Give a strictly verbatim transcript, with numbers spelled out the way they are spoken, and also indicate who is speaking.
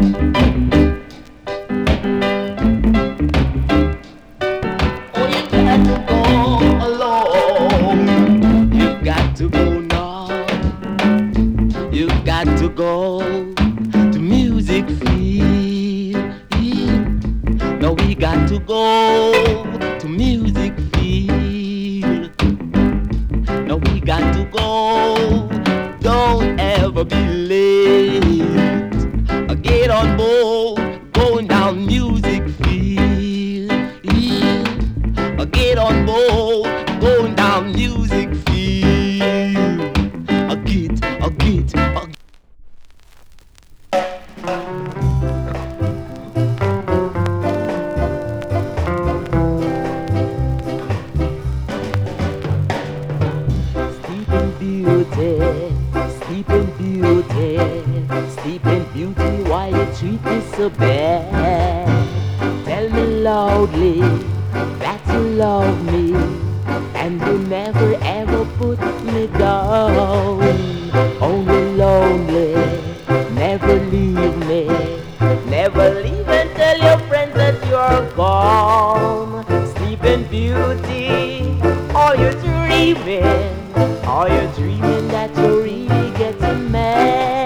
Speaker 1: Oh, you got to go alone. You got to go now. You got to go to music field. No, we got to go to music field. No, we got to go. Don't ever be late. Uh, Get on board, going down music field. Uh, Get on board, going down music field. A get, a get, a Sleeping beauty, sleeping beauty, sleeping beauty, why you treat me so bad? Tell me loudly that you love me, and you never ever put me down. Only lonely, never leave me, never leave and tell your friends that you're gone. Sleeping beauty, are you dreaming? Are you dreaming that you really get a man?